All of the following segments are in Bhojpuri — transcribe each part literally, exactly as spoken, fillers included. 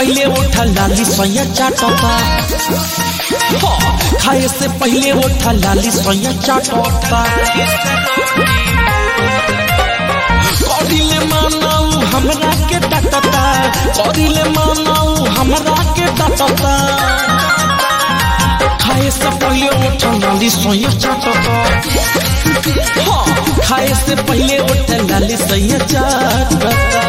पहले उठा लाली सोया चाटता, खाए से पहले उठा लाली सोया चाटता। कौड़िले मानाऊ हमरा के डटता, कौड़िले मानाऊ हमरा के डटता। खाए से पहले उठा लाली सोया चाटता, खाए से पहले उठा लाली सोया चाटता।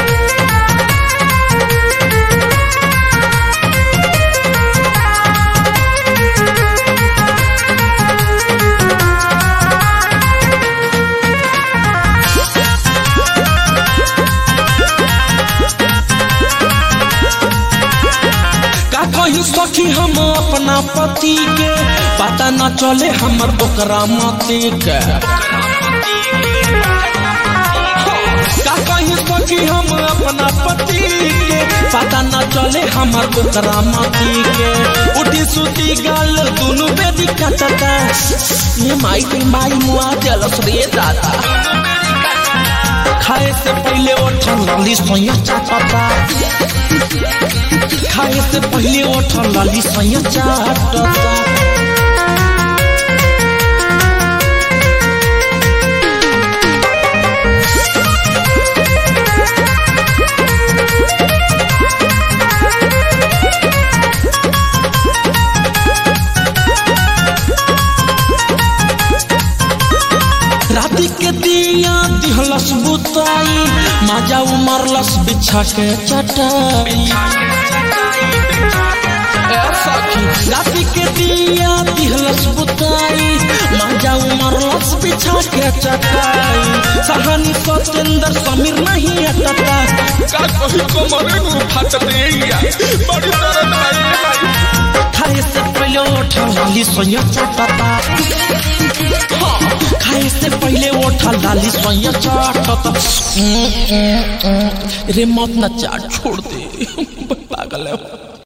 कहीं सखी हम अपना पति के पता न चले हमर ओकरा मती के। कहीं सखी हम अपना पति के पता न चले हमर ओकरा मती के। उठी सुती गाल दोनों बेदी कटता, ये माई के माई मुआ जलस रे दादा। खाए से पहले उठा लाली सोया चाटता, खाए से पहले उठा लाली सोया चाटता। राती के दिया दिहलस बुताई, माजा उमरलस बिछा के चटाई। राती के दिया दिहलस बुताई, माजा उमरलस बिछा के चटाई। सहानी सतेंद्र समीर नहीं हटता, का कहीं कमरे को फट देया बड़ी दर्द आई। खाए से पहले उठा लाली सोया चाटता, खाए से पहले उठा लाली सोया चाटता। रे मत न चाट, छोड़ दे, पागल है।